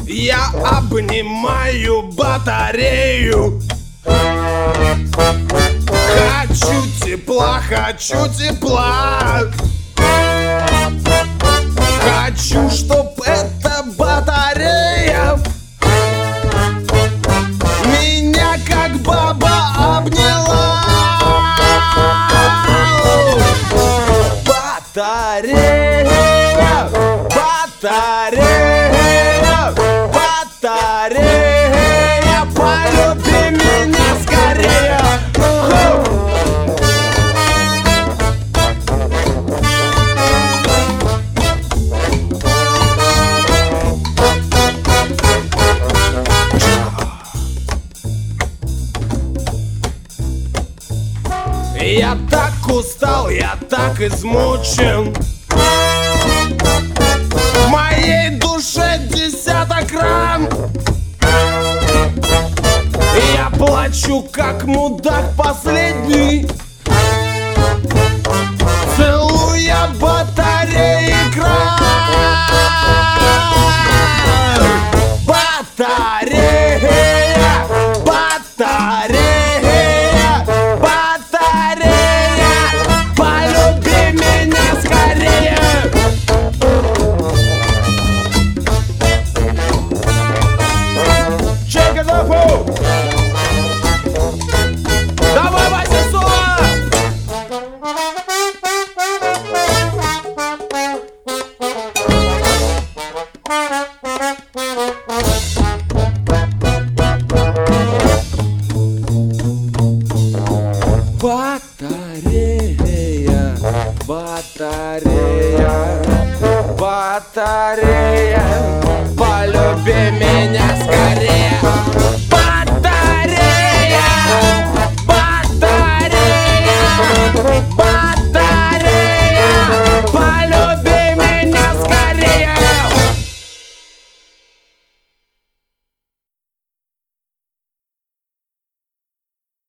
Я обнимаю батарею. Хочу тепла, хочу тепла. Хочу, чтоб эта батарея меня как баба обняла. Батарея, батарея, батарея, полюби меня скорее. Я так устал, я так измучен. В моей душе десяток ран. Я плачу, как мудак последний, целуя батареи кран. Батарея, батарея, батарея, полюби меня скорее. Check it out, bro. Давай, Вася, соло! Батарея, батарея, батарея, полюби меня.